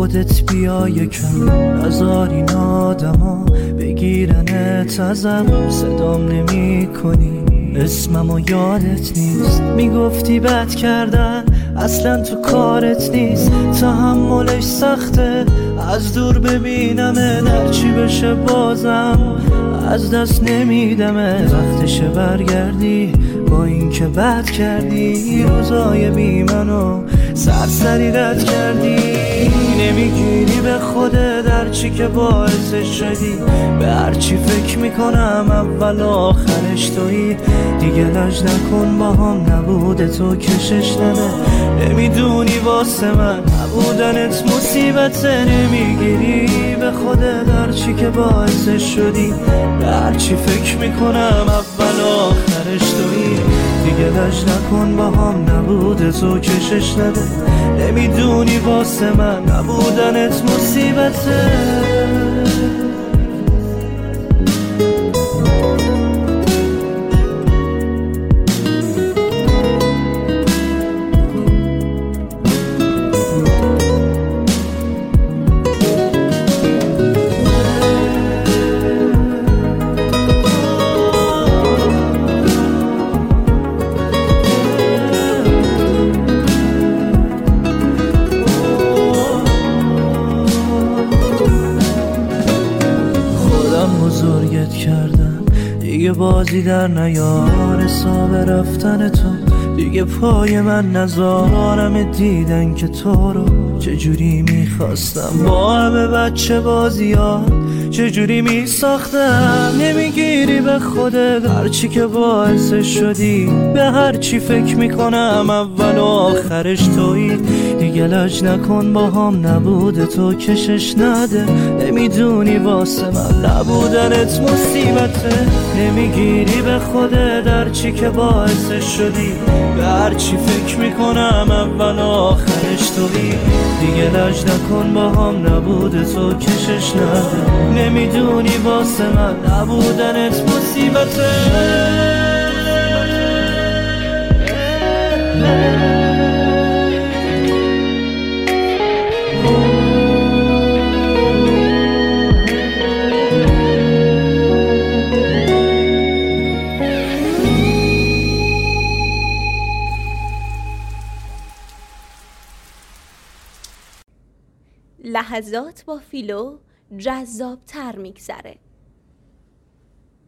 خودت بیا یکم، نذار این آدما بگیرنت ازم. صدام نمی کنی، اسممو یادت نیست، میگفتی بد کردن اصلا تو کارت نیست. تحملش سخته، از دور ببینمه، در چی بشه بازم از دست نمیدمه. وقتشه برگردی با این که بد کردی، روزای بی منو سرسری رد کردی. نمیگیری به خوده در چی که باعثش شدی، به هرچی فکر میکنم اول آخرش تویی. دیگه لج نکن با هم، نبوده تو کشش نده. نمیدونی واسه من نبودنت مصیبته. نمیگیری به خوده در چی که باعثش شدی، به هرچی فکر میکنم اول آخرش تویی. دیگه لج نکن با هم، نبوده تو کشش نده. نمیدونی واسه من نبودنت مصیبته. بزرگت کردم دیگه بازی در نیار، حساب رفتن تو دیگه پای من نذارم. دیدن که تو رو چجوری میخواستم، با همه بچه بازیات چجوری میساختم. نمیگیری به خودت هرچی که باعثش شدی، به هرچی فکر میکنم اول و آخرش تویی. دیگه لج نکن با هم، نبوده تو کشش نده. نمیدونی واسه من نبودنت مصیبته. نمیگیری به خودت هرچی که باعثش شدی، به هرچی فکر میکنم اول و آخرش تویی. دیگه لج نکن با هم، نبوده تو کشش نده. نمیدونی واسه من نبودنت مصیبته. لحظات با فیلو جذاب تر میگذره.